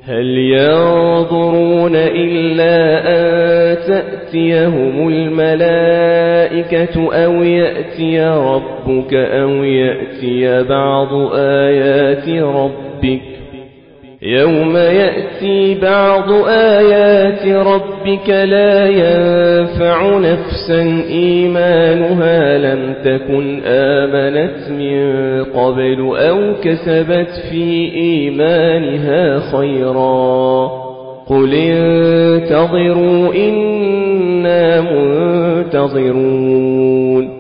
هل ينظرون إلا أن تأتيهم الملائكة أو يأتي ربك أو يأتي بعض آيات ربك يوم يأتي بعض آيات ربك لا ينفع نفسا إيمانها لم تكن آمنت من قبل أو كسبت في إيمانها خيرا قل انتظروا إنا منتظرون